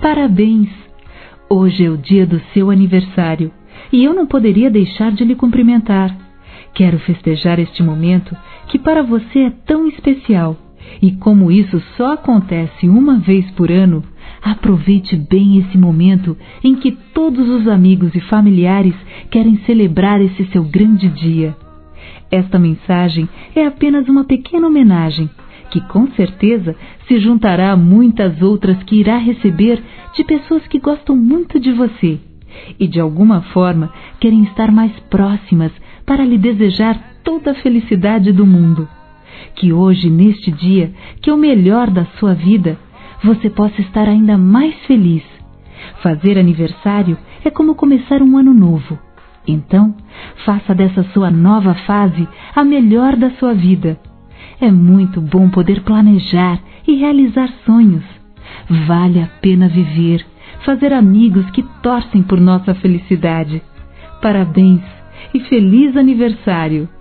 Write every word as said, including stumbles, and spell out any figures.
Parabéns! Hoje é o dia do seu aniversário e eu não poderia deixar de lhe cumprimentar. Quero festejar este momento que para você é tão especial. E como isso só acontece uma vez por ano, aproveite bem esse momento em que todos os amigos e familiares querem celebrar esse seu grande dia. Esta mensagem é apenas uma pequena homenagem, que com certeza se juntará a muitas outras que irá receber de pessoas que gostam muito de você e de alguma forma querem estar mais próximas para lhe desejar toda a felicidade do mundo. Que hoje, neste dia, que é o melhor da sua vida, você possa estar ainda mais feliz. Fazer aniversário é como começar um ano novo. Então, faça dessa sua nova fase a melhor da sua vida. É muito bom poder planejar e realizar sonhos. Vale a pena viver, fazer amigos que torcem por nossa felicidade. Parabéns e feliz aniversário!